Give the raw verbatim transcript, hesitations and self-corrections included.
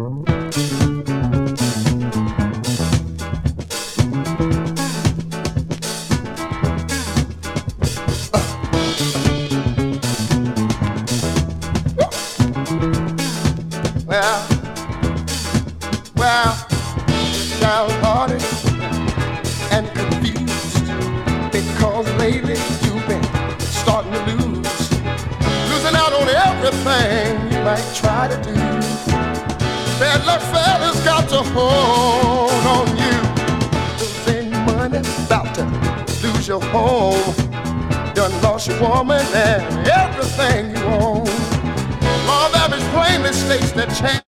Well, well, downhearted and confused because lately you've been starting to lose, losing out on everything you might try to do. Bad luck fella's got to hold on you. Losing money, about to lose your home. Done lost your woman and everything you own. Law of average plainly states that chance